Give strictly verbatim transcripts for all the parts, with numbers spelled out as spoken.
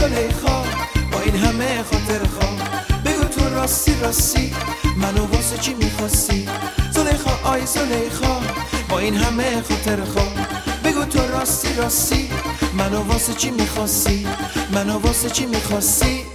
زلیخا با این همه خاطر خواه، بگو تو راستی راستی منو واسه چی میخواستی؟ زلیخا آی زلیخا با این همه خاطر خواه، بگو تو راستی راستی منو واسه چی میخواستی؟ منو واسه چی میخواستی؟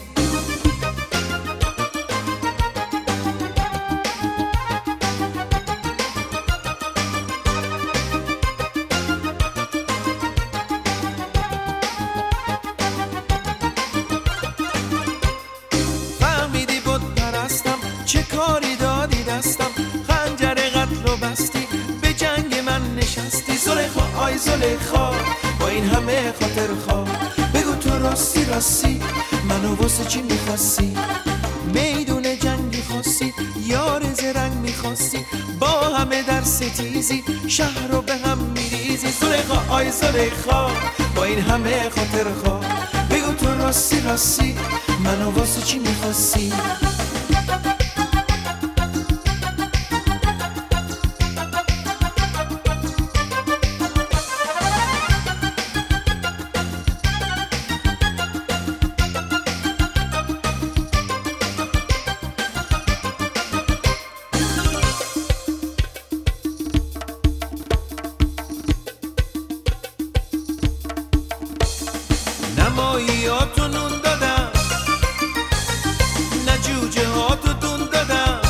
چه کاری دادی دستم، خنجر قتل و بستی به جنگ من نشستی. زلیخا آی زلیخا با این همه خاطر خواه، بگو تو راستی راستی منو واسه چی میخواستی؟ میدون جنگی خواستی یار زرنگ میخواستی، با همه در ستیزی شهر رو به هم میریزی. زلیخا آی زلیخا با این همه خاطر خواه، بگو تو راستی راستی منو واسه چی میخواستی؟ نماییاتو نون دادم، نه جوجه هاتو دون دادم،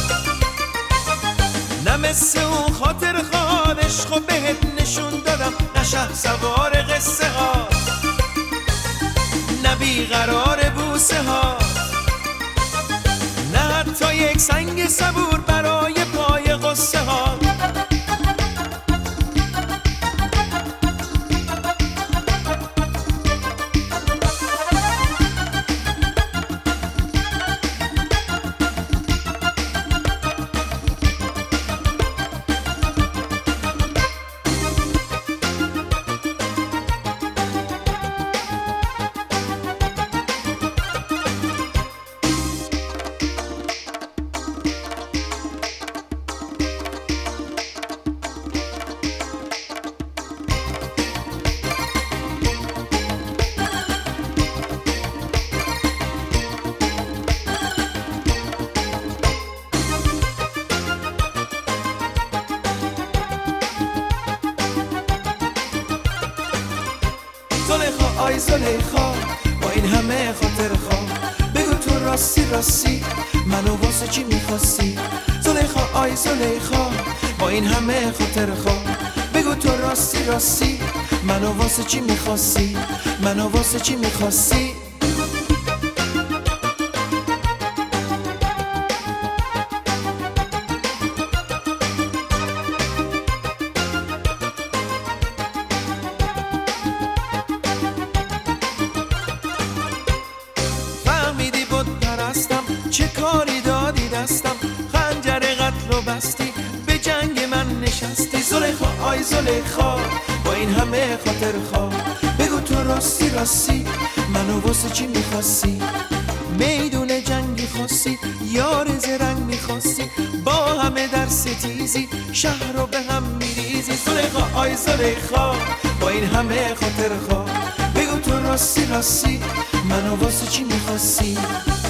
نه مثل اون خاطر خواه عشقو بهت نشون دادم، نه شه سوار قصه ها، نه بیقرار بوسه ها، نه حتی یک سنگ صبور برای پای قصه ها. زلیخا آی زلیخا با این همه خاطر خواه، بگو تو راستی راستی منو واسه چی میخواستی؟ زلیخا آی زلیخا با این همه خاطر خواه، بگو تو راستی راستی منو واسه چی میخواستی؟ منو واسه چی میخواستی؟ چه کاری دادی دستم، خنجر قتل و بستی به جنگ من نشستی. زلیخا آی زلیخا با این همه خاطر خواه، بگو تو راستی راستی منو واسه چی میخواستی؟ میدون جنگی خواستی یار زرنگ میخواستی، با همه در ستیزی شهر رو به هم میریزی. زلیخا آی زلیخا با این همه خاطر خواه، بگو تو راستی راستی منو واسه چی میخواستی؟